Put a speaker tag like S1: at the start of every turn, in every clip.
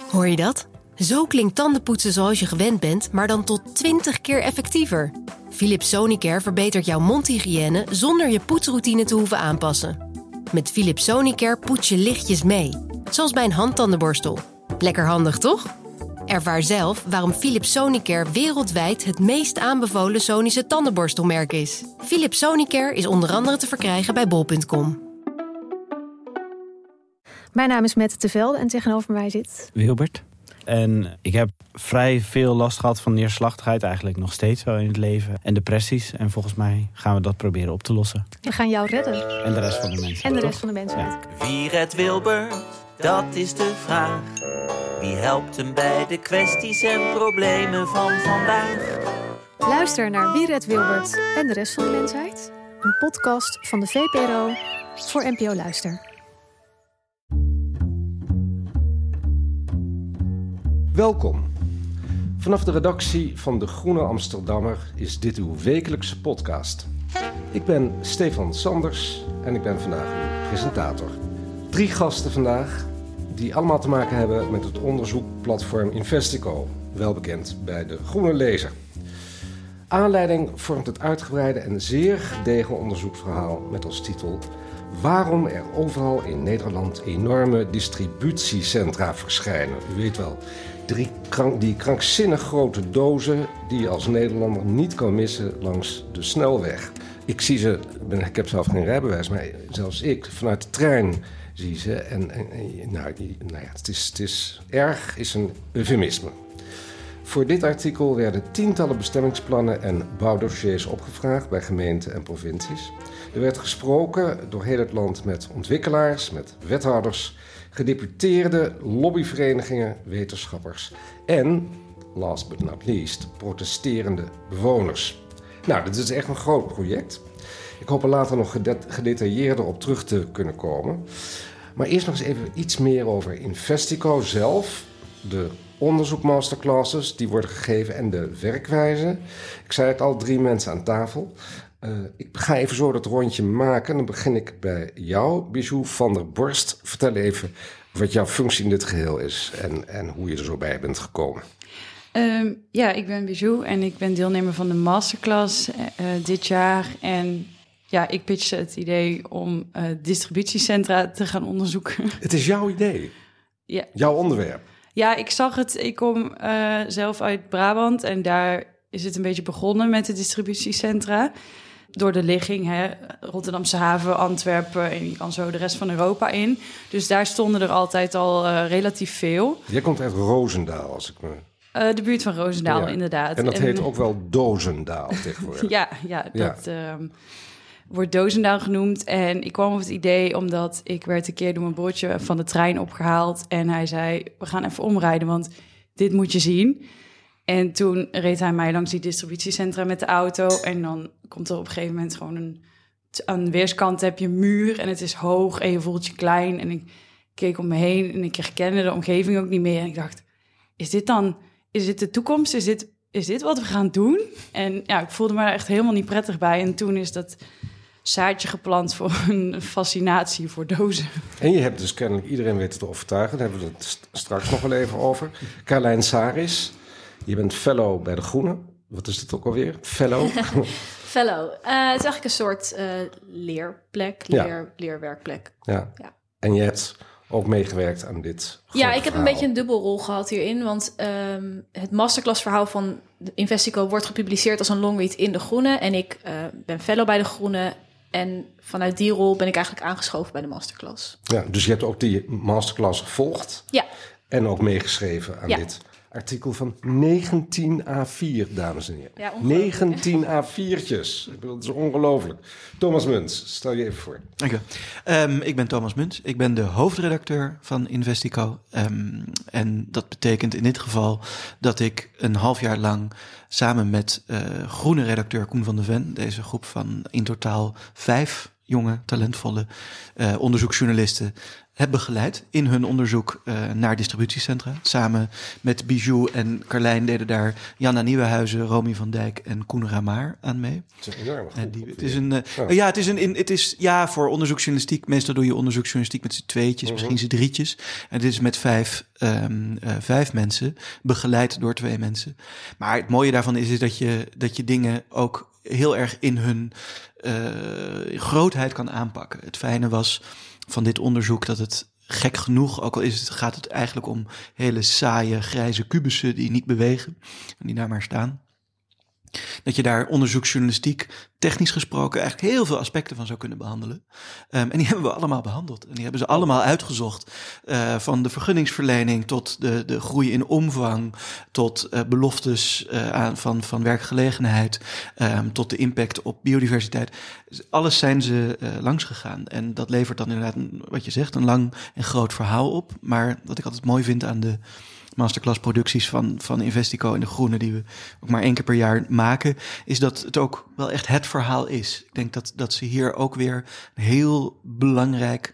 S1: Hoor je dat? Zo klinkt tandenpoetsen zoals je gewend bent, maar dan tot 20 keer effectiever. Philips Sonicare verbetert jouw mondhygiëne zonder je poetsroutine te hoeven aanpassen. Met Philips Sonicare poets je lichtjes mee, zoals bij een handtandenborstel. Lekker handig, toch? Ervaar zelf waarom Philips Sonicare wereldwijd het meest aanbevolen Sonische tandenborstelmerk is. Philips Sonicare is onder andere te verkrijgen bij bol.com.
S2: Mijn naam is Mette Tevelde en tegenover mij zit
S3: Wilbert. En ik heb vrij veel last gehad van neerslachtigheid, eigenlijk nog steeds wel in het leven. En depressies. En volgens mij gaan we dat proberen op te lossen.
S2: We gaan jou redden.
S3: En de rest van de mensen.
S2: En de rest van de mensen.
S3: Ja.
S4: Wie redt Wilbert? Dat is de vraag. Wie helpt hem bij de kwesties en problemen van vandaag?
S2: Luister naar Wie redt Wilbert en de rest van de mensheid. Een podcast van de VPRO voor NPO Luister.
S5: Welkom. Vanaf de redactie van De Groene Amsterdammer is dit uw wekelijkse podcast. Ik ben Stefan Sanders en ik ben vandaag uw presentator. 3 gasten vandaag die allemaal te maken hebben met het onderzoekplatform Investico, wel bekend bij de Groene Lezer. Aanleiding vormt het uitgebreide en zeer gedegen onderzoeksverhaal met als titel Waarom er overal in Nederland enorme distributiecentra verschijnen. U weet wel, die krankzinnig grote dozen die je als Nederlander niet kan missen langs de snelweg. Ik zie ze, ik heb zelf geen rijbewijs, maar zelfs ik vanuit de trein zie ze. Het is erg, is een eufemisme. Voor dit artikel werden tientallen bestemmingsplannen en bouwdossiers opgevraagd bij gemeenten en provincies. Er werd gesproken door heel het land met ontwikkelaars, met wethouders, gedeputeerden, lobbyverenigingen, wetenschappers en, last but not least, protesterende bewoners. Nou, dit is echt een groot project. Ik hoop er later nog gedetailleerder op terug te kunnen komen. Maar eerst nog eens even iets meer over Investico zelf, de onderzoekmasterclasses die worden gegeven en de werkwijze. Ik zei het al, 3 mensen aan tafel. Ik ga even zo dat rondje maken. Dan begin ik bij jou, Bijou van der Borst. Vertel even wat jouw functie in dit geheel is en hoe je er zo bij bent gekomen.
S6: Ik ben Bijou en ik ben deelnemer van de masterclass dit jaar. En ja, ik pitchte het idee om distributiecentra te gaan onderzoeken.
S5: Het is jouw idee?
S6: Ja.
S5: Jouw onderwerp?
S6: Ja, ik zag het. Ik kom zelf uit Brabant en daar is het een beetje begonnen met de distributiecentra. Door de ligging, Rotterdamse haven, Antwerpen en je kan zo de rest van Europa in. Dus daar stonden er altijd al relatief veel.
S5: Jij komt uit Roosendaal, als ik me...
S6: De buurt van Roosendaal, inderdaad.
S5: En dat heet ook wel Dozendaal tegenwoordig.
S6: Dat wordt Dozendaal genoemd. En ik kwam op het idee omdat ik werd een keer door mijn broertje van de trein opgehaald. En hij zei, we gaan even omrijden, want dit moet je zien. En toen reed hij mij langs die distributiecentra met de auto. En dan komt er op een gegeven moment gewoon aan weerskant heb je een muur en het is hoog en je voelt je klein. En ik keek om me heen en ik herkende de omgeving ook niet meer. En ik dacht, is dit de toekomst? Is dit wat we gaan doen? En ja, ik voelde me daar echt helemaal niet prettig bij. En toen is dat zaadje geplant voor een fascinatie voor dozen.
S5: En je hebt dus kennelijk iedereen weten te overtuigen. Daar hebben we het straks nog wel even over. Carlijn Saris, je bent fellow bij De Groene. Wat is het ook alweer? Fellow?
S7: Fellow. Het is eigenlijk een soort leerplek, leerwerkplek.
S5: Ja. En je hebt ook meegewerkt aan dit
S7: Ja, ik heb
S5: verhaal.
S7: een beetje een dubbelrol gehad hierin. Want het masterclassverhaal van Investico wordt gepubliceerd als een longread in De Groene. En ik ben fellow bij De Groene. En vanuit die rol ben ik eigenlijk aangeschoven bij de masterclass.
S5: Ja, dus je hebt ook die masterclass gevolgd.
S7: Ja.
S5: En ook meegeschreven aan dit artikel van 19 A4, dames en heren.
S7: Ja,
S5: 19 A4'tjes. Ik bedoel, dat is ongelooflijk. Thomas Muntz, stel je even voor.
S8: Dank u. Ik ben Thomas Muntz. Ik ben de hoofdredacteur van Investico. En dat betekent in dit geval dat ik een half jaar lang samen met groene redacteur Koen van de Ven, deze groep van in totaal 5 jonge, talentvolle onderzoeksjournalisten heb begeleid in hun onderzoek naar distributiecentra. Samen met Bijou en Carlijn deden daar Janna Nieuwenhuizen, Romy van Dijk en Koen Ramaar aan mee.
S5: Het is een enorme groep.
S8: Het is voor onderzoeksjournalistiek. Meestal doe je onderzoeksjournalistiek met z'n tweetjes, misschien z'n drietjes. En dit is met vijf mensen, begeleid door 2 mensen. Maar het mooie daarvan is dat je dingen ook heel erg in hun grootheid kan aanpakken. Het fijne was van dit onderzoek dat het gek genoeg, ook al gaat het eigenlijk om hele saaie grijze kubussen die niet bewegen en die daar maar staan, dat je daar onderzoeksjournalistiek, technisch gesproken, eigenlijk heel veel aspecten van zou kunnen behandelen. En die hebben we allemaal behandeld. En die hebben ze allemaal uitgezocht. Van de vergunningsverlening tot de groei in omvang, tot beloftes van werkgelegenheid, tot de impact op biodiversiteit. Dus alles zijn ze langs gegaan. En dat levert dan inderdaad, wat je zegt, een lang en groot verhaal op. Maar wat ik altijd mooi vind aan de masterclass producties van Investico en De Groene, die we ook maar 1 keer per jaar maken, is dat het ook wel echt het verhaal is. Ik denk dat ze hier ook weer een heel belangrijk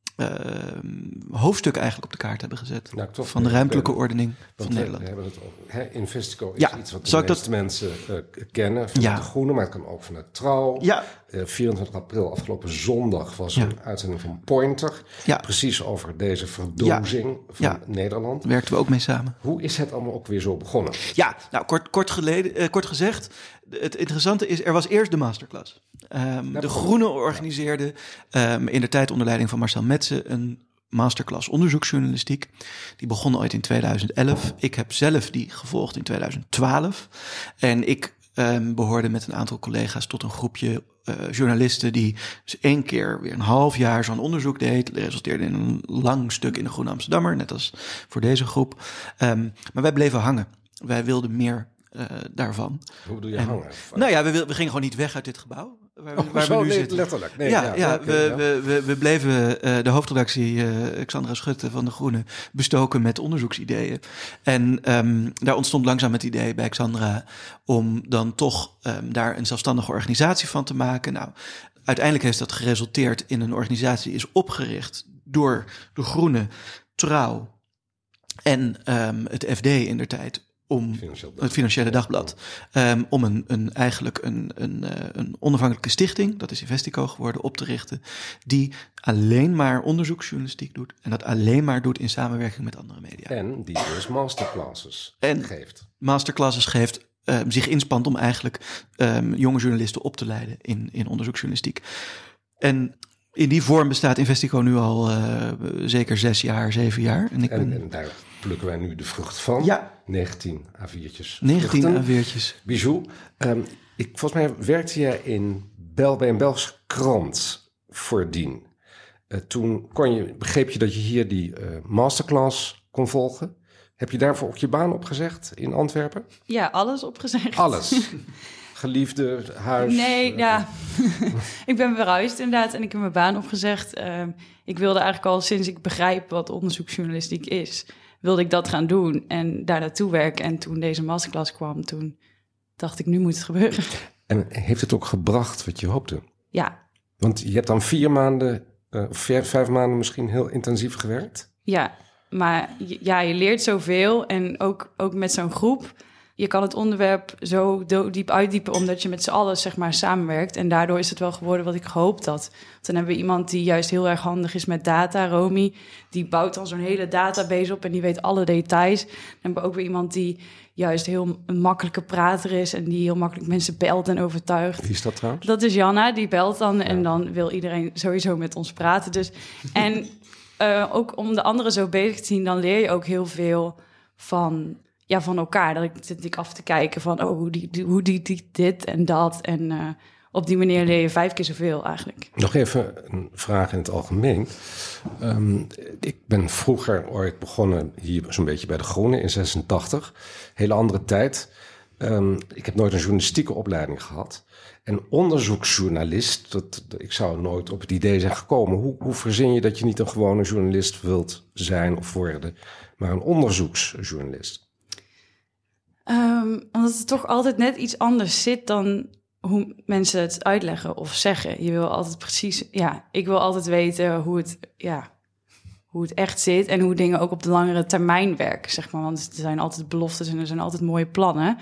S8: hoofdstuk eigenlijk op de kaart hebben gezet. Van de ruimtelijke ordening van Nederland.
S5: We hebben het over, Investico is iets wat de meeste mensen kennen vanuit De Groene, maar het kan ook vanuit Trouw. 24 april, afgelopen zondag, was een uitzending van Pointer. Precies over deze verdozing van Nederland.
S8: Daar werkten we ook mee samen.
S5: Hoe is het allemaal ook weer zo begonnen?
S8: Ja, nou kort gezegd, het interessante is, er was eerst de masterclass. De Groene organiseerde in de tijd onder leiding van Marcel Metsen een masterclass onderzoeksjournalistiek. Die begon ooit in 2011. Ik heb zelf die gevolgd in 2012. En ik behoorde met een aantal collega's tot een groepje journalisten die dus 1 keer weer een half jaar zo'n onderzoek deed. Dat resulteerde in een lang stuk in de Groene Amsterdammer, net als voor deze groep. Maar wij bleven hangen. Wij wilden meer daarvan.
S5: Hoe bedoel je hangen?
S8: Nou ja, we gingen gewoon niet weg uit dit gebouw. Waar we nu zitten.
S5: Letterlijk.
S8: We bleven de hoofdredactie Xandra Schutte van De Groene bestoken met onderzoeksideeën. En daar ontstond langzaam het idee bij Xandra om dan toch daar een zelfstandige organisatie van te maken. Nou, uiteindelijk heeft dat geresulteerd in een organisatie die is opgericht door De Groene, Trouw en het FD indertijd. Om het Financiële Dagblad. Om eigenlijk een onafhankelijke stichting, dat is Investico geworden, op te richten. Die alleen maar onderzoeksjournalistiek doet. En dat alleen maar doet in samenwerking met andere media.
S5: En die dus masterclasses geeft.
S8: Masterclasses geeft. Zich inspant om eigenlijk jonge journalisten op te leiden in onderzoeksjournalistiek. En in die vorm bestaat Investico nu al zeker 7 jaar. En
S5: daar plukken wij nu de vrucht van. 19 A4'tjes.
S8: 19 A4'tjes.
S5: Bijou, volgens mij werkte jij bij een Belgische krant voordien. Toen begreep je dat je hier die masterclass kon volgen. Heb je daarvoor ook je baan opgezegd in Antwerpen?
S6: Ja, alles opgezegd.
S5: Alles? Geliefde, huis?
S6: Nee, ik ben verhuisd inderdaad en ik heb mijn baan opgezegd. Ik wilde eigenlijk al sinds ik begrijp wat onderzoeksjournalistiek is, wilde ik dat gaan doen en daar naartoe werken. En toen deze masterclass kwam, toen dacht ik, nu moet het gebeuren. En
S5: heeft het ook gebracht wat je hoopte?
S6: Ja.
S5: Want je hebt dan 4 maanden, 5 maanden misschien heel intensief gewerkt?
S6: Ja, maar je leert zoveel en ook met zo'n groep. Je kan het onderwerp zo diep uitdiepen omdat je met z'n allen zeg maar samenwerkt. En daardoor is het wel geworden wat ik gehoopt had. Dan hebben we iemand die juist heel erg handig is met data, Romy. Die bouwt dan zo'n hele database op en die weet alle details. Dan hebben we ook weer iemand die juist heel een makkelijke prater is en die heel makkelijk mensen belt en overtuigt.
S5: Wie is dat trouwens?
S6: Dat is Janna, die belt dan en dan wil iedereen sowieso met ons praten. Dus. En ook om de anderen zo bezig te zien, dan leer je ook heel veel van elkaar. Dat zit ik af te kijken van, hoe die dit en dat. En op die manier leer je 5 keer zoveel eigenlijk.
S5: Nog even een vraag in het algemeen. Ik ben vroeger ooit begonnen hier zo'n beetje bij De Groene in 86. Hele andere tijd. Ik heb nooit een journalistieke opleiding gehad. En onderzoeksjournalist, ik zou nooit op het idee zijn gekomen. Hoe verzin je dat je niet een gewone journalist wilt zijn of worden, maar een onderzoeksjournalist?
S6: Omdat het toch altijd net iets anders zit dan hoe mensen het uitleggen of zeggen. Je wil altijd precies... Ja, ik wil altijd weten hoe het echt zit... en hoe dingen ook op de langere termijn werken, zeg maar. Want er zijn altijd beloftes en er zijn altijd mooie plannen.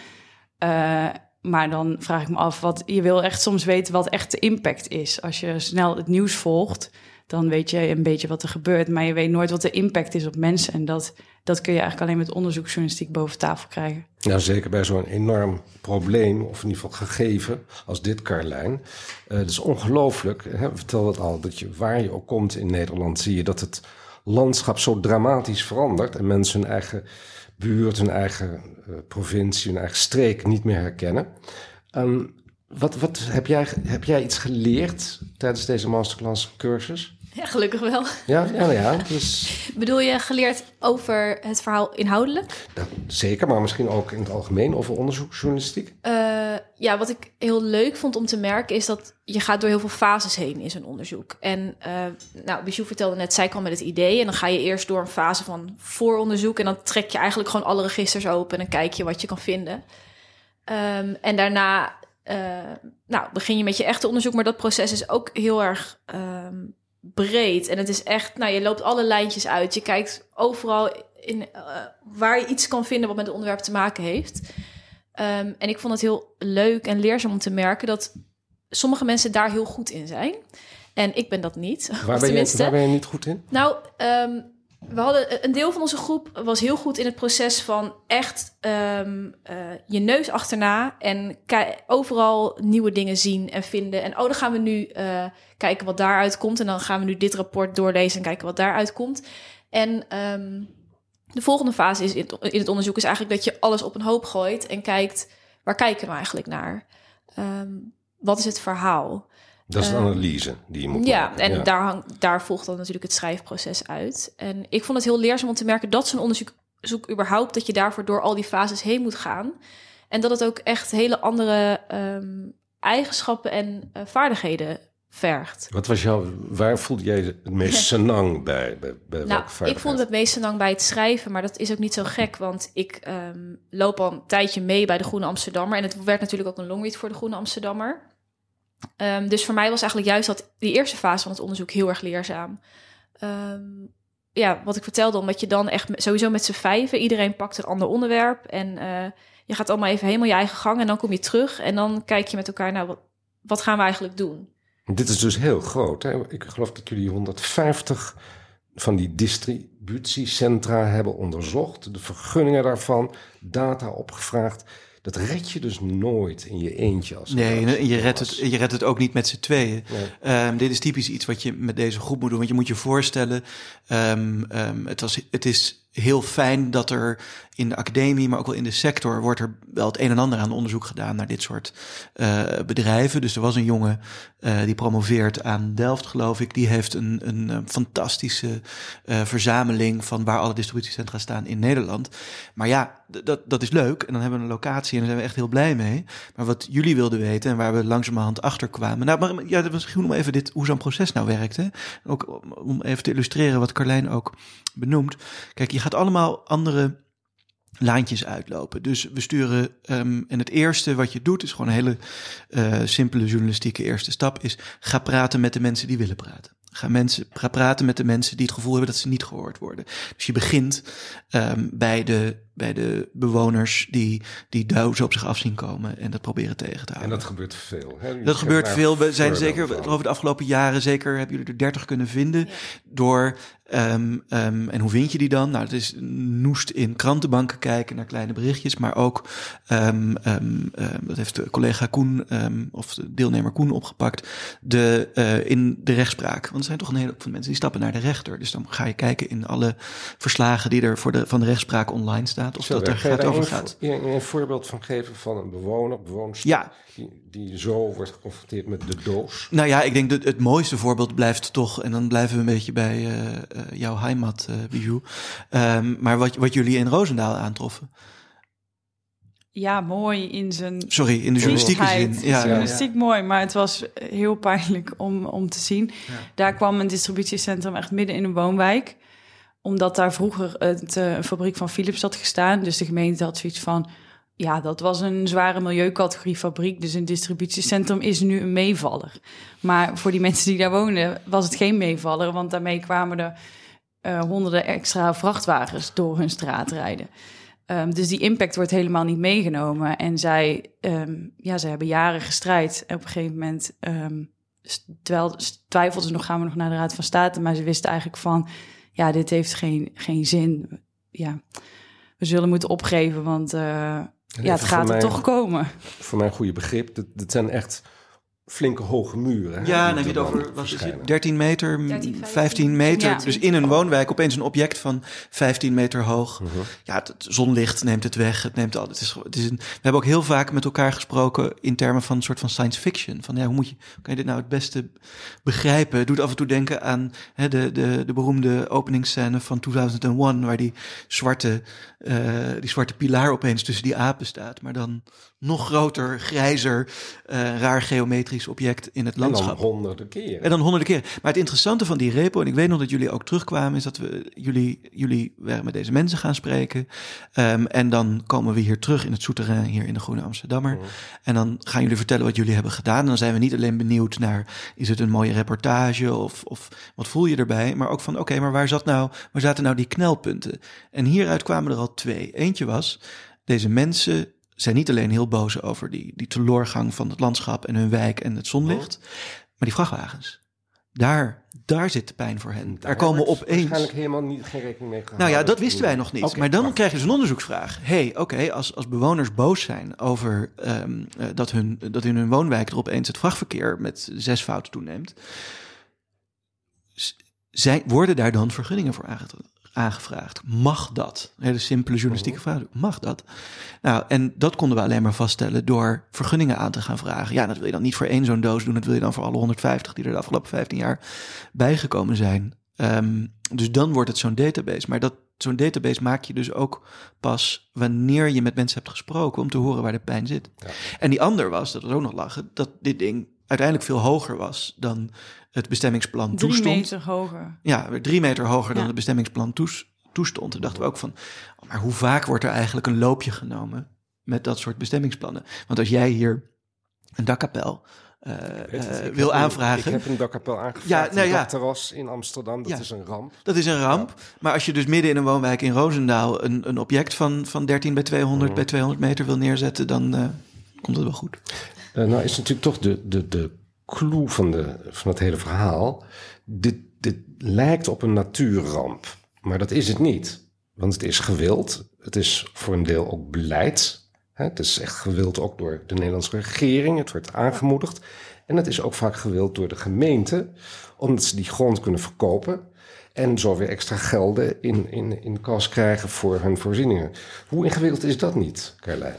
S6: Maar dan vraag ik me af, je wil echt soms weten wat echt de impact is. Als je snel het nieuws volgt, dan weet je een beetje wat er gebeurt. Maar je weet nooit wat de impact is op mensen. En dat kun je eigenlijk alleen met onderzoeksjournalistiek boven tafel krijgen.
S5: Nou, zeker bij zo'n enorm probleem, of in ieder geval gegeven, als dit, Carlijn. Het is ongelooflijk, we vertelden het al, dat waar je ook komt in Nederland, zie je dat het landschap zo dramatisch verandert en mensen hun eigen buurt, hun eigen provincie, hun eigen streek niet meer herkennen. Wat heb jij iets geleerd tijdens deze masterclass cursus?
S7: Ja, gelukkig wel.
S5: Ja. Dus...
S7: Bedoel je geleerd over het verhaal inhoudelijk?
S5: Nou, zeker, maar misschien ook in het algemeen over onderzoeksjournalistiek?
S7: Ja, wat ik heel leuk vond om te merken is dat je gaat door heel veel fases heen in zo'n onderzoek. En Bijou vertelde net, zij kwam met het idee en dan ga je eerst door een fase van vooronderzoek en dan trek je eigenlijk gewoon alle registers open en dan kijk je wat je kan vinden. En daarna begin je met je echte onderzoek, maar dat proces is ook heel erg breed. En het is echt, je loopt alle lijntjes uit. Je kijkt overal in waar je iets kan vinden wat met het onderwerp te maken heeft. En ik vond het heel leuk en leerzaam om te merken dat sommige mensen daar heel goed in zijn. En ik ben dat niet.
S5: Waar ben je niet goed in?
S7: Nou, we hadden een deel van onze groep was heel goed in het proces van echt je neus achterna en overal nieuwe dingen zien en vinden. En dan gaan we nu kijken wat daaruit komt. En dan gaan we nu dit rapport doorlezen en kijken wat daaruit komt. En de volgende fase is in het onderzoek is eigenlijk dat je alles op een hoop gooit en kijkt, waar kijken we nou eigenlijk naar? Wat is het verhaal?
S5: Dat is een analyse die je moet maken.
S7: En daar volgt dan natuurlijk het schrijfproces uit. En ik vond het heel leerzaam om te merken dat zo'n onderzoek überhaupt, dat je daarvoor door al die fases heen moet gaan. En dat het ook echt hele andere eigenschappen en vaardigheden vergt.
S5: Waar voelde jij het meest senang bij welke vaardigheid?
S7: Ik voelde het meest senang bij het schrijven, maar dat is ook niet zo gek, want ik loop al een tijdje mee bij de Groene Amsterdammer. En het werd natuurlijk ook een longread voor de Groene Amsterdammer. Dus voor mij was eigenlijk juist die eerste fase van het onderzoek heel erg leerzaam. Wat ik vertelde, omdat je dan echt sowieso met z'n vijven, iedereen pakt een ander onderwerp en je gaat allemaal even helemaal je eigen gang en dan kom je terug en dan kijk je met elkaar, wat gaan we eigenlijk doen?
S5: Dit is dus heel groot. Hè? Ik geloof dat jullie 150 van die distributiecentra hebben onderzocht, de vergunningen daarvan, data opgevraagd. Dat red je dus nooit in je eentje.
S8: Je redt het ook niet met z'n tweeën. Nee. Dit is typisch iets wat je met deze groep moet doen. Want je moet je voorstellen, het is heel fijn dat er in de academie, maar ook wel in de sector, wordt er wel het een en ander aan onderzoek gedaan naar dit soort bedrijven. Dus er was een jongen die promoveert aan Delft, geloof ik. Die heeft een fantastische verzameling van waar alle distributiecentra staan in Nederland. Maar ja, dat is leuk. En dan hebben we een locatie en daar zijn we echt heel blij mee. Maar wat jullie wilden weten en waar we langzamerhand achter kwamen. Nou, maar ja, dat was misschien om even hoe zo'n proces nou werkt. Hè? Ook om even te illustreren wat Carlijn ook benoemt. Kijk, je gaat allemaal andere lijntjes uitlopen. Dus we sturen, en het eerste wat je doet is gewoon een hele simpele journalistieke eerste stap is, ga praten met de mensen die willen praten. Ga praten met de mensen die het gevoel hebben dat ze niet gehoord worden. Dus je begint bij de bewoners die zo op zich af zien komen en dat proberen tegen te houden.
S5: En dat gebeurt veel. Hè?
S8: Dat gebeurt veel. We zijn zeker over de afgelopen jaren zeker hebben jullie er 30 kunnen vinden door. En hoe vind je die dan? Nou, het is noest in krantenbanken kijken naar kleine berichtjes, maar ook dat heeft de collega Koen of de deelnemer Koen opgepakt in de rechtspraak. Want er zijn toch een hele hoop van mensen die stappen naar de rechter. Dus dan ga je kijken in alle verslagen die er van de rechtspraak online staat of dat er gaat over gaat.
S5: Een voorbeeld van geven van een bewoonster
S8: ja.
S5: die zo wordt geconfronteerd met de doos.
S8: Nou ja, ik denk dat het mooiste voorbeeld blijft toch, en dan blijven we een beetje bij jouw heimat, Bijou. Maar wat jullie in Roosendaal aantroffen.
S6: Ja, mooi in zijn...
S8: Sorry, in de journalistieke zin.
S6: Ja, journalistiek mooi, maar het was heel pijnlijk om te zien. Ja. Daar kwam een distributiecentrum echt midden in een woonwijk. Omdat daar vroeger een fabriek van Philips had gestaan. Dus de gemeente had zoiets van, dat was een zware milieucategorie fabriek. Dus een distributiecentrum is nu een meevaller. Maar voor die mensen die daar woonden was het geen meevaller. Want daarmee kwamen er honderden extra vrachtwagens door hun straat rijden. Dus die impact wordt helemaal niet meegenomen. En zij hebben jaren gestrijd. En op een gegeven moment, terwijl twijfelden ze nog, gaan we nog naar de Raad van State. Maar ze wisten eigenlijk van, dit heeft geen zin. Ja, we zullen moeten opgeven, want het gaat er toch komen.
S5: Voor mijn goede begrip, dit zijn echt flinke hoge muren. Hè?
S8: Ja, dan heb je het over 13 meter, 15 meter. Ja. Dus in een woonwijk opeens een object van 15 meter hoog. Uh-huh. Ja, het zonlicht neemt het weg. Het neemt al. We hebben ook heel vaak met elkaar gesproken in termen van een soort van science fiction. Van hoe kan je dit nou het beste begrijpen? Het doet af en toe denken aan de beroemde openingsscène van 2001, waar die zwarte pilaar opeens tussen die apen staat, maar dan nog groter, grijzer, raar geometrisch object in het landschap.
S5: En dan honderden keren.
S8: Maar het interessante van die repo, en ik weet nog dat jullie ook terugkwamen, is dat jullie waren met deze mensen gaan spreken. En dan komen we hier terug in het souterrain hier in de Groene Amsterdammer. Mm. En dan gaan jullie vertellen wat jullie hebben gedaan. En dan zijn we niet alleen benieuwd naar, is het een mooie reportage of wat voel je erbij? Maar ook van, oké, maar waar zaten nou die knelpunten? En hieruit kwamen er al 2. Eentje was, deze mensen zijn niet alleen heel boos over die teloorgang van het landschap en hun wijk en het zonlicht, maar die vrachtwagens. Daar zit de pijn voor hen. Daar komen opeens
S5: waarschijnlijk helemaal geen rekening mee gehouden.
S8: Nou ja, dat wisten wij nog niet. Okay, maar dan krijg je dus een onderzoeksvraag. Als bewoners boos zijn over dat in hun woonwijk er opeens het vrachtverkeer met 6-fout toeneemt, worden daar dan vergunningen voor aangevraagd? Mag dat? Hele simpele journalistieke vraag. Mag dat? Nou, en dat konden we alleen maar vaststellen door vergunningen aan te gaan vragen. Ja, dat wil je dan niet voor 1 zo'n doos doen. Dat wil je dan voor alle 150 die er de afgelopen 15 jaar bijgekomen zijn. Dus dan wordt het zo'n database. Maar zo'n database maak je dus ook pas wanneer je met mensen hebt gesproken om te horen waar de pijn zit. Ja. En die ander was, dat was ook nog lachen, dat dit ding uiteindelijk veel hoger was dan het bestemmingsplan toestond.
S6: 3 meter hoger.
S8: Ja, 3 meter hoger dan het bestemmingsplan toestond. Toen dachten we ook van, maar hoe vaak wordt er eigenlijk een loopje genomen met dat soort bestemmingsplannen? Want als jij hier een dakkapel wil aanvragen.
S5: Ik heb een dakkapel aangevraagd. Een dakterras in Amsterdam. Dat is een ramp.
S8: Dat is een ramp. Ja. Maar als je dus midden in een woonwijk in Roosendaal een object van 13 bij 200 bij 200 meter wil neerzetten, dan komt het wel goed.
S5: Nou is natuurlijk toch de clue van het hele verhaal. Dit lijkt op een natuurramp. Maar dat is het niet. Want het is gewild. Het is voor een deel ook beleid. Het is echt gewild ook door de Nederlandse regering. Het wordt aangemoedigd. En het is ook vaak gewild door de gemeente. Omdat ze die grond kunnen verkopen. En zo weer extra gelden in kas krijgen voor hun voorzieningen. Hoe ingewikkeld is dat niet, Carlijn?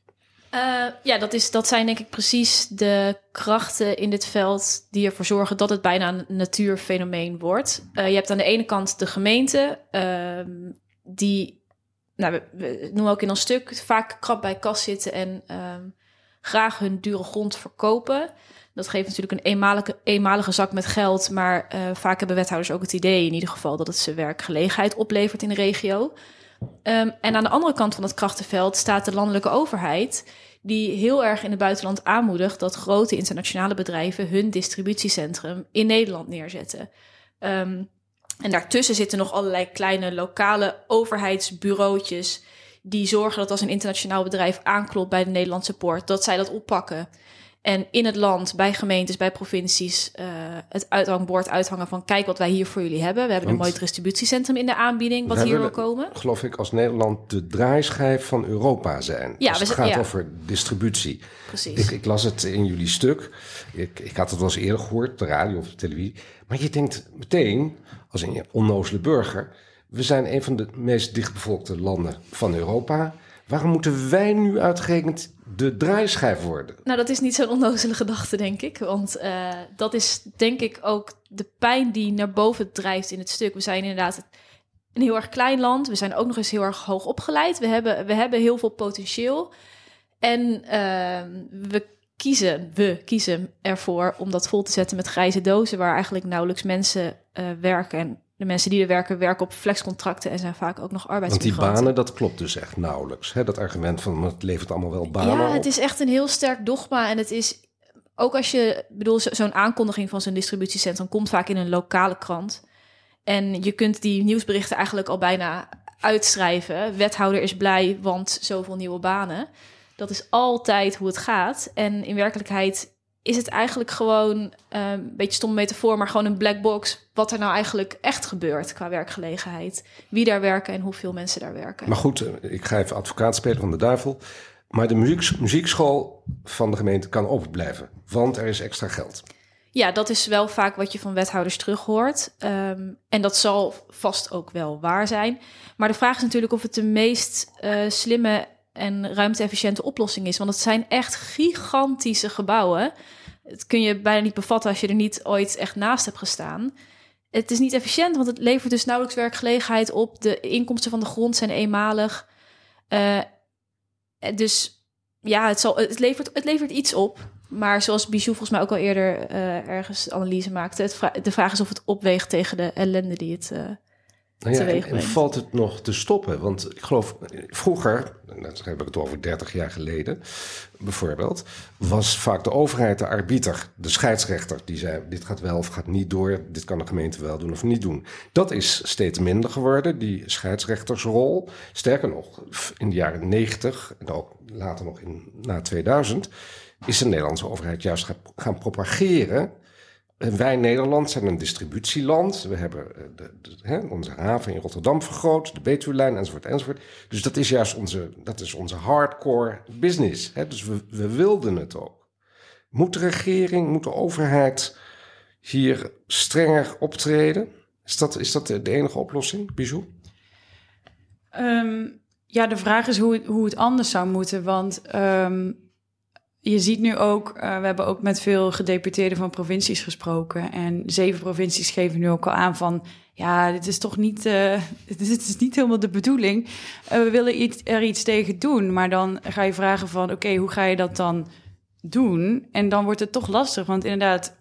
S7: Dat zijn denk ik precies de krachten in dit veld die ervoor zorgen dat het bijna een natuurfenomeen wordt. Je hebt aan de ene kant de gemeente, die, we noemen ook in ons stuk, vaak krap bij kas zitten en graag hun dure grond verkopen. Dat geeft natuurlijk een eenmalige zak met geld, maar vaak hebben wethouders ook het idee in ieder geval dat het ze werkgelegenheid oplevert in de regio. En aan de andere kant van het krachtenveld staat de landelijke overheid, die heel erg in het buitenland aanmoedigt dat grote internationale bedrijven hun distributiecentrum in Nederland neerzetten. En daartussen zitten nog allerlei kleine lokale overheidsbureautjes die zorgen dat als een internationaal bedrijf aanklopt bij de Nederlandse poort, dat zij dat oppakken. En in het land, bij gemeentes, bij provincies, het uithangbord uithangen van kijk wat wij hier voor jullie hebben. We hebben een mooi distributiecentrum in de aanbieding wat hier wil komen.
S5: Geloof ik als Nederland de draaischijf van Europa zijn.
S7: Ja,
S5: als het gaat over distributie.
S7: Precies.
S5: Ik las het in jullie stuk. Ik had het wel eens eerder gehoord, op de radio of de televisie. Maar je denkt meteen, als een onnozele burger, we zijn een van de meest dichtbevolkte landen van Europa. Waarom moeten wij nu uitgerekend de draaischijf worden?
S7: Nou, dat is niet zo'n onnozele gedachte, denk ik. Want dat is denk ik ook de pijn die naar boven drijft in het stuk. We zijn inderdaad een heel erg klein land. We zijn ook nog eens heel erg hoog opgeleid. We hebben heel veel potentieel. En we kiezen ervoor om dat vol te zetten met grijze dozen, waar eigenlijk nauwelijks mensen werken. En de mensen die er werken op flexcontracten en zijn vaak ook nog arbeidsmigranten.
S5: Want die banen, dat klopt dus echt nauwelijks. Hè? Dat argument van het levert allemaal wel banen
S7: Ja,
S5: op.
S7: het is echt een heel sterk dogma. En het is ook als je, zo'n aankondiging van zo'n distributiecentrum komt vaak in een lokale krant. En je kunt die nieuwsberichten eigenlijk al bijna uitschrijven. Wethouder is blij, want zoveel nieuwe banen. Dat is altijd hoe het gaat. En in werkelijkheid is het eigenlijk gewoon, een beetje stomme metafoor, maar gewoon een black box. Wat er nou eigenlijk echt gebeurt qua werkgelegenheid. Wie daar werken en hoeveel mensen daar werken.
S5: Maar goed, ik ga even advocaat spelen van de duivel. Maar de muziekschool van de gemeente kan open blijven. Want er is extra geld.
S7: Ja, dat is wel vaak wat je van wethouders terughoort. En dat zal vast ook wel waar zijn. Maar de vraag is natuurlijk of het de meest slimme en ruimte-efficiënte oplossing is. Want het zijn echt gigantische gebouwen. Het kun je bijna niet bevatten als je er niet ooit echt naast hebt gestaan. Het is niet efficiënt, want het levert dus nauwelijks werkgelegenheid op. De inkomsten van de grond zijn eenmalig. Dus ja, het levert iets op. Maar zoals Bijou volgens mij ook al eerder ergens analyse maakte, de vraag is of het opweegt tegen de ellende die het teweeg brengt.
S5: En valt het nog te stoppen? Want ik geloof, vroeger, dan heb ik het over 30 jaar geleden bijvoorbeeld, was vaak de overheid de arbiter, de scheidsrechter, die zei, dit gaat wel of gaat niet door, dit kan de gemeente wel doen of niet doen. Dat is steeds minder geworden, die scheidsrechtersrol. Sterker nog, in de jaren 90 en ook later nog na 2000... is de Nederlandse overheid juist gaan propageren. Wij Nederland zijn een distributieland. We hebben onze haven in Rotterdam vergroot, de Betuwelijn enzovoort. Dus dat is juist onze hardcore business. Hè? Dus we wilden het ook. Moet de regering, moet de overheid hier strenger optreden? Is dat de enige oplossing, Bijou?
S6: Ja, de vraag is hoe het anders zou moeten, want je ziet nu ook, we hebben ook met veel gedeputeerden van provincies gesproken. En 7 provincies geven nu ook al aan van, ja, dit is toch niet, dit is niet helemaal de bedoeling. We willen er iets tegen doen. Maar dan ga je vragen van, oké, hoe ga je dat dan doen? En dan wordt het toch lastig, want inderdaad,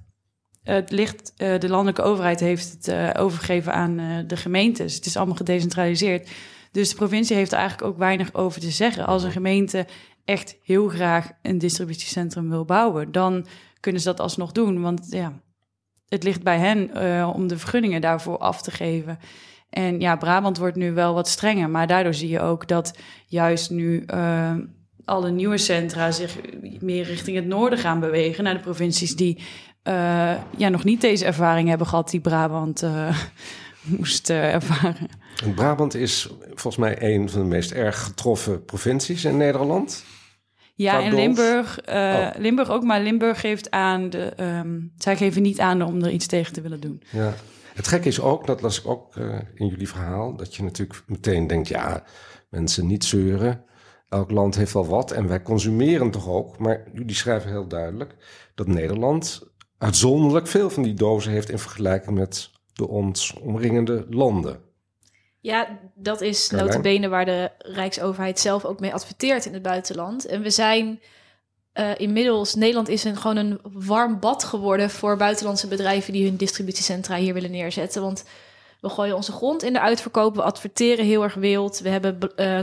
S6: de landelijke overheid heeft het overgegeven aan de gemeentes. Het is allemaal gedecentraliseerd. Dus de provincie heeft er eigenlijk ook weinig over te zeggen. Als een gemeente echt heel graag een distributiecentrum wil bouwen, dan kunnen ze dat alsnog doen. Want ja, het ligt bij hen om de vergunningen daarvoor af te geven. En ja, Brabant wordt nu wel wat strenger, maar daardoor zie je ook dat juist nu alle nieuwe centra zich meer richting het noorden gaan bewegen, naar de provincies die nog niet deze ervaring hebben gehad die Brabant moest ervaren.
S5: En Brabant is volgens mij een van de meest erg getroffen provincies in Nederland.
S6: Ja, en Limburg ook, maar Limburg geeft aan, zij geven niet aan om er iets tegen te willen doen.
S5: Ja. Het gekke is ook, dat las ik ook in jullie verhaal, dat je natuurlijk meteen denkt, ja, mensen niet zeuren. Elk land heeft wel wat en wij consumeren toch ook. Maar jullie schrijven heel duidelijk dat Nederland uitzonderlijk veel van die dozen heeft in vergelijking met de ons omringende landen.
S7: Ja, dat is nota bene waar de Rijksoverheid zelf ook mee adverteert in het buitenland. En we zijn inmiddels, Nederland is gewoon een warm bad geworden voor buitenlandse bedrijven die hun distributiecentra hier willen neerzetten. Want we gooien onze grond in de uitverkoop, we adverteren heel erg wild. We hebben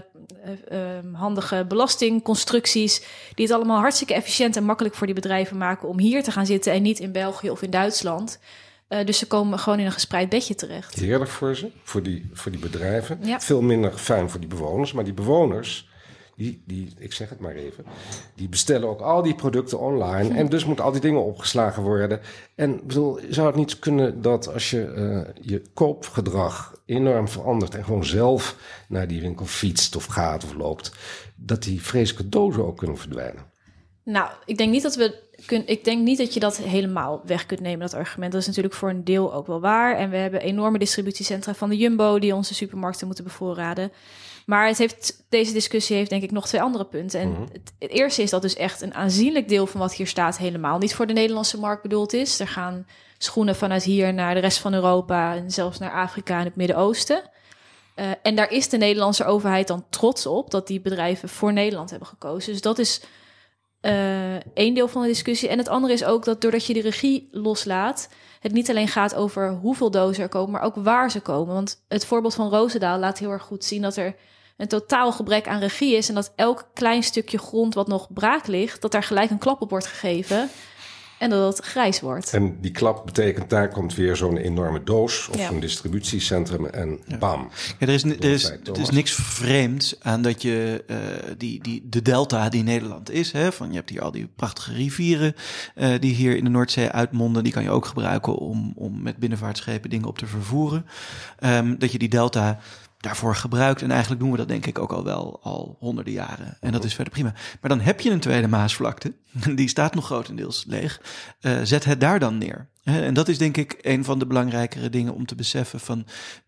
S7: handige belastingconstructies die het allemaal hartstikke efficiënt en makkelijk voor die bedrijven maken om hier te gaan zitten en niet in België of in Duitsland. Dus ze komen gewoon in een gespreid bedje terecht.
S5: Heerlijk voor ze, voor die bedrijven.
S7: Ja.
S5: Veel minder fijn voor die bewoners. Maar die bewoners, die, ik zeg het maar even, die bestellen ook al die producten online. En dus moeten al die dingen opgeslagen worden. En bedoel, zou het niet kunnen dat als je koopgedrag enorm verandert en gewoon zelf naar die winkel fietst of gaat of loopt, dat die vreselijke dozen ook kunnen verdwijnen?
S7: Nou, ik denk niet dat je dat helemaal weg kunt nemen, dat argument. Dat is natuurlijk voor een deel ook wel waar. En we hebben enorme distributiecentra van de Jumbo die onze supermarkten moeten bevoorraden. Maar deze discussie heeft denk ik nog 2 andere punten. En het eerste is dat dus echt een aanzienlijk deel van wat hier staat helemaal niet voor de Nederlandse markt bedoeld is. Er gaan schoenen vanuit hier naar de rest van Europa en zelfs naar Afrika en het Midden-Oosten. En daar is de Nederlandse overheid dan trots op dat die bedrijven voor Nederland hebben gekozen. Dus dat is één deel van de discussie. En het andere is ook dat doordat je de regie loslaat, het niet alleen gaat over hoeveel dozen er komen, maar ook waar ze komen. Want het voorbeeld van Roosendaal laat heel erg goed zien dat er een totaal gebrek aan regie is en dat elk klein stukje grond wat nog braak ligt, dat daar gelijk een klap op wordt gegeven en dat het grijs wordt.
S5: En die klap betekent, daar komt weer zo'n enorme doos of een distributiecentrum en bam.
S8: Ja, er is niks vreemds aan dat je de delta die Nederland is, hè, van je hebt hier al die prachtige rivieren die hier in de Noordzee uitmonden, die kan je ook gebruiken om met binnenvaartschepen dingen op te vervoeren. Dat je die delta daarvoor gebruikt. En eigenlijk doen we dat denk ik ook al honderden jaren. En dat is verder prima. Maar dan heb je een tweede Maasvlakte. Die staat nog grotendeels leeg. Zet het daar dan neer. En dat is denk ik een van de belangrijkere dingen om te beseffen van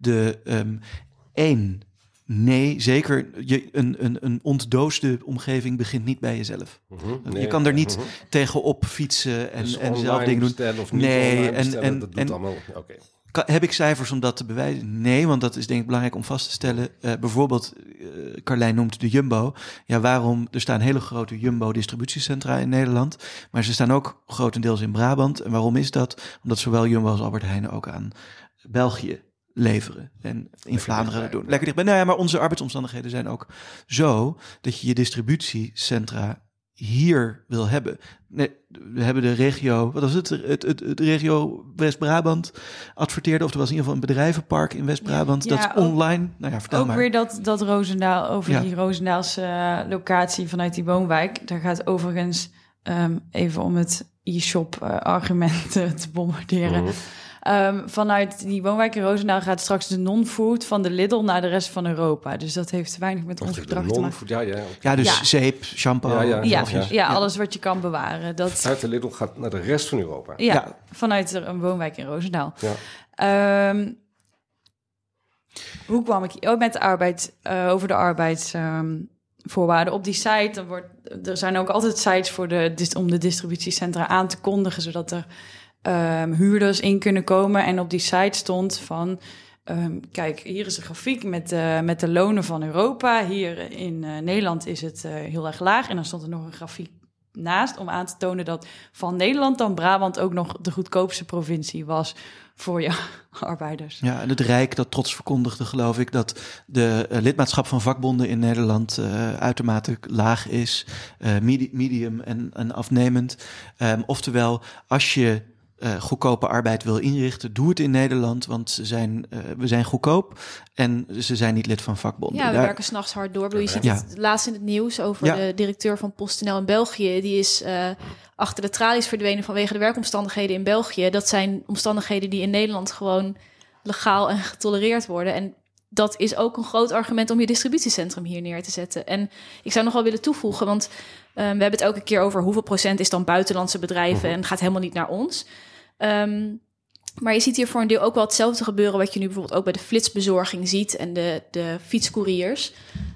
S8: nee, zeker. Een ontdoosde omgeving begint niet bij jezelf. Je kan er niet tegenop fietsen en
S5: dus
S8: zelf dingen doen.
S5: Of niet dat doet allemaal. Okay.
S8: Heb ik cijfers om dat te bewijzen? Nee, want dat is denk ik belangrijk om vast te stellen. Bijvoorbeeld, Carlijn noemt de Jumbo. Ja, waarom? Er staan hele grote Jumbo-distributiecentra in Nederland. Maar ze staan ook grotendeels in Brabant. En waarom is dat? Omdat zowel Jumbo als Albert Heijn ook aan België leveren. En in Vlaanderen dat doen. Lekker dichtbij. Nou ja, maar onze arbeidsomstandigheden zijn ook zo dat je distributiecentra hier wil hebben. Nee, we hebben de regio, wat was het? Het regio West-Brabant adverteerde, of er was in ieder geval een bedrijvenpark in West-Brabant, dat ook, online. Nou ja, vertel
S6: ook
S8: maar.
S6: Weer dat Roosendaal, over die Roosendaalse locatie vanuit die woonwijk. Daar gaat overigens, even om het e-shop argument te bombarderen. Vanuit die woonwijk in Roosendaal gaat straks de non-food van de Lidl naar de rest van Europa. Dus dat heeft weinig met ons gedrag te maken.
S8: Ja, dus zeep, shampoo.
S6: Ja, alles wat je kan bewaren. Dat
S5: uit de Lidl gaat naar de rest van Europa.
S6: Ja, vanuit een woonwijk in Roosendaal. Ja. Hoe kwam ik met de arbeid, over de arbeidsvoorwaarden op die site? Er zijn ook altijd sites om de distributiecentra aan te kondigen, zodat er huurders in kunnen komen. En op die site stond van, kijk, hier is een grafiek met de lonen van Europa. Hier in Nederland is het heel erg laag. En dan stond er nog een grafiek naast om aan te tonen dat van Nederland dan Brabant ook nog de goedkoopste provincie was voor je arbeiders. Ja,
S8: en het Rijk dat trots verkondigde, geloof ik, dat de lidmaatschap van vakbonden in Nederland uitermate laag is, medium en afnemend. Oftewel, als je goedkope arbeid wil inrichten, doe het in Nederland, want we zijn goedkoop en ze zijn niet lid van vakbonden.
S7: Ja, we werken 's nachts hard door. Je ziet het laatst in het nieuws over de directeur van PostNL in België. Die is achter de tralies verdwenen vanwege de werkomstandigheden in België. Dat zijn omstandigheden die in Nederland gewoon legaal en getolereerd worden. En dat is ook een groot argument om je distributiecentrum hier neer te zetten. En ik zou nog wel willen toevoegen, want we hebben het elke keer over hoeveel procent is dan buitenlandse bedrijven en het gaat helemaal niet naar ons. Maar je ziet hier voor een deel ook wel hetzelfde gebeuren wat je nu bijvoorbeeld ook bij de flitsbezorging ziet en de fietscouriers.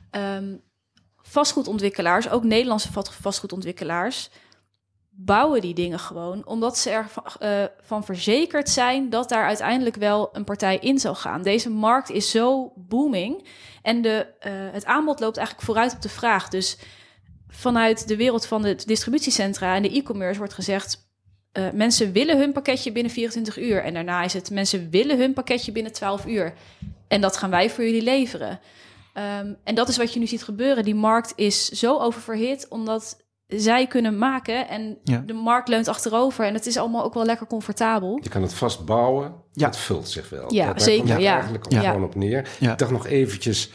S7: Vastgoedontwikkelaars, ook Nederlandse vastgoedontwikkelaars, bouwen die dingen gewoon omdat ze ervan verzekerd zijn dat daar uiteindelijk wel een partij in zal gaan. Deze markt is zo booming en het aanbod loopt eigenlijk vooruit op de vraag. Dus vanuit de wereld van de distributiecentra en de e-commerce wordt gezegd, mensen willen hun pakketje binnen 24 uur. En daarna is het, mensen willen hun pakketje binnen 12 uur. En dat gaan wij voor jullie leveren. En dat is wat je nu ziet gebeuren. Die markt is zo oververhit omdat zij kunnen maken en de markt leunt achterover. En het is allemaal ook wel lekker comfortabel.
S5: Je kan het vastbouwen, het vult zich wel.
S7: Ja,
S5: daar
S7: zeker.
S5: Komt het eigenlijk gewoon op neer. Ja. Ik dacht nog eventjes,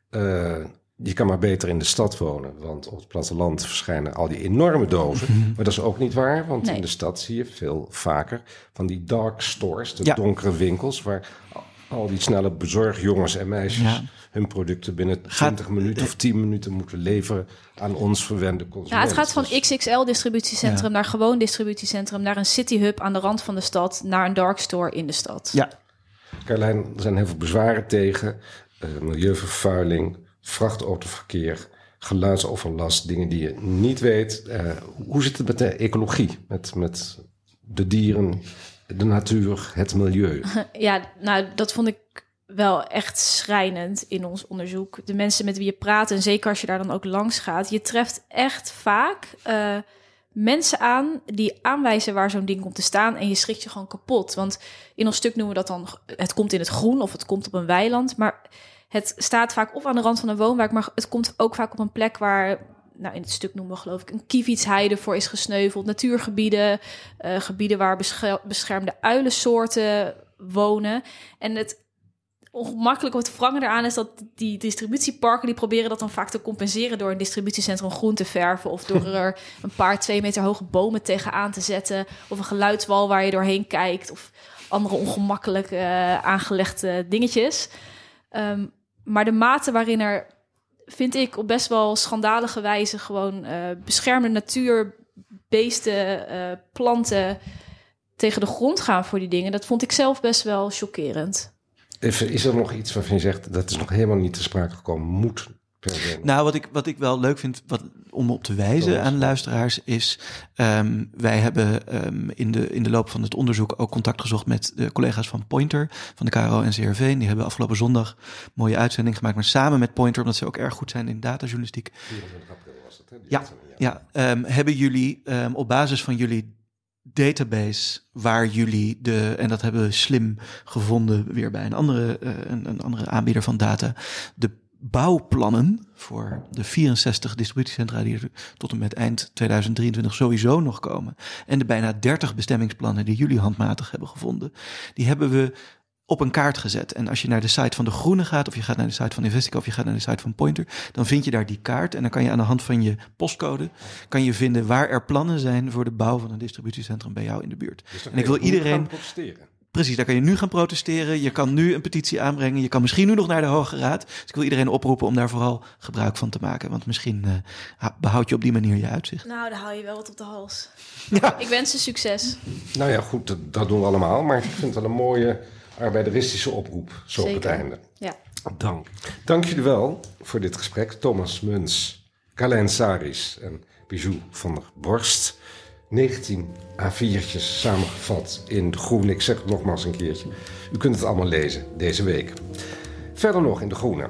S5: je kan maar beter in de stad wonen. Want op het platteland verschijnen al die enorme dozen. Maar dat is ook niet waar, want in de stad zie je veel vaker van die dark stores, de donkere winkels, waar al die snelle bezorgjongens en meisjes hun producten binnen 20 minuten of 10 minuten moeten leveren aan ons verwende consumenten.
S7: Ja, het gaat van XXL distributiecentrum naar gewoon distributiecentrum, naar een cityhub aan de rand van de stad, naar een dark store in de stad.
S5: Ja. Carlijn, er zijn heel veel bezwaren tegen. Milieuvervuiling, vrachtautoverkeer, geluidsoverlast, dingen die je niet weet. Hoe zit het met de ecologie, met de dieren, de natuur, het milieu?
S7: Ja, nou, dat vond ik wel echt schrijnend in ons onderzoek. De mensen met wie je praat, en zeker als je daar dan ook langs gaat, je treft echt vaak mensen aan die aanwijzen waar zo'n ding komt te staan en je schrikt je gewoon kapot. Want in ons stuk noemen we dat dan, het komt in het groen of het komt op een weiland, maar het staat vaak of aan de rand van een woonwijk, maar het komt ook vaak op een plek waar, nou in het stuk noemen we geloof ik een kievietsheide voor is gesneuveld, natuurgebieden, gebieden waar beschermde uilensoorten wonen. En het ongemakkelijk of het wrangen eraan is dat die distributieparken, die proberen dat dan vaak te compenseren door een distributiecentrum groen te verven of door er een paar 2 meter hoge bomen tegenaan te zetten of een geluidswal waar je doorheen kijkt of andere ongemakkelijk aangelegde dingetjes. Maar de mate waarin er, vind ik, op best wel schandalige wijze gewoon beschermde natuur, beesten, planten tegen de grond gaan voor die dingen, dat vond ik zelf best wel chockerend.
S5: Is er nog iets waarvan je zegt, dat is nog helemaal niet te sprake gekomen, moet per se?
S8: Nou, wat ik wel leuk vind om op te wijzen aan luisteraars is, wij hebben in de loop van het onderzoek ook contact gezocht met de collega's van Pointer, van de KRO en CRV. En die hebben afgelopen zondag een mooie uitzending gemaakt, maar samen met Pointer, omdat ze ook erg goed zijn in datajournalistiek.
S5: 24 april was dat, hè?
S8: Hebben jullie op basis van jullie database waar jullie en dat hebben we slim gevonden weer bij een andere aanbieder van data, de bouwplannen voor de 64 distributiecentra die er tot en met eind 2023 sowieso nog komen en de bijna 30 bestemmingsplannen die jullie handmatig hebben gevonden, die hebben we op een kaart gezet. En als je naar de site van De Groene gaat, of je gaat naar de site van Investico, of je gaat naar de site van Pointer, dan vind je daar die kaart. En dan kan je aan de hand van je postcode kan je vinden waar er plannen zijn voor de bouw van een distributiecentrum bij jou in de buurt.
S5: Dus
S8: en ik wil iedereen
S5: gaan protesteren.
S8: Precies, daar kan je nu gaan protesteren. Je kan nu een petitie aanbrengen. Je kan misschien nu nog naar de Hoge Raad. Dus ik wil iedereen oproepen om daar vooral gebruik van te maken. Want misschien behoud je op die manier je uitzicht.
S7: Nou, dan hou je wel wat op de hals.
S8: Ja.
S7: Ik wens ze succes.
S5: Nou ja, goed, dat doen we allemaal. Maar ik vind het wel een mooie arbeideristische oproep, zo op het einde.
S7: Ja.
S5: Dank jullie wel voor dit gesprek. Thomas Muns, Carlijn Saris en Bijou van der Borst. 19 A4'tjes samengevat in De Groene. Ik zeg het nogmaals een keertje. U kunt het allemaal lezen deze week. Verder nog in De Groene.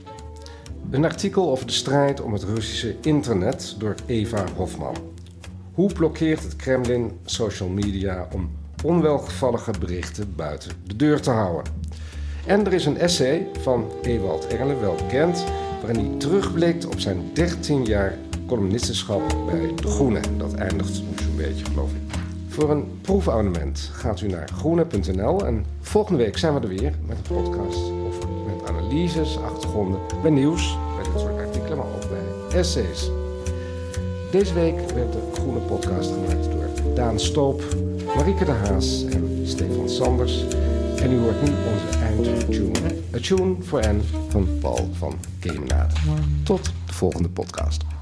S5: Een artikel over de strijd om het Russische internet door Eva Hofman. Hoe blokkeert het Kremlin social media om onwelgevallige berichten buiten de deur te houden? En er is een essay van Ewald Engelen, wel bekend, waarin hij terugblikt op zijn 13 jaar columnistenschap bij De Groene. Dat eindigt nu zo'n beetje, geloof ik. Voor een proefabonnement gaat u naar groene.nl en volgende week zijn we er weer met een podcast met analyses, achtergronden, bij nieuws, bij dit soort artikelen, maar ook bij essays. Deze week werd de Groene podcast gemaakt door Daan Stoop, Marieke de Haas en Stefan Sanders. En u hoort nu onze eindtune, A Tune for N van Paul van Kemenade. Tot de volgende podcast.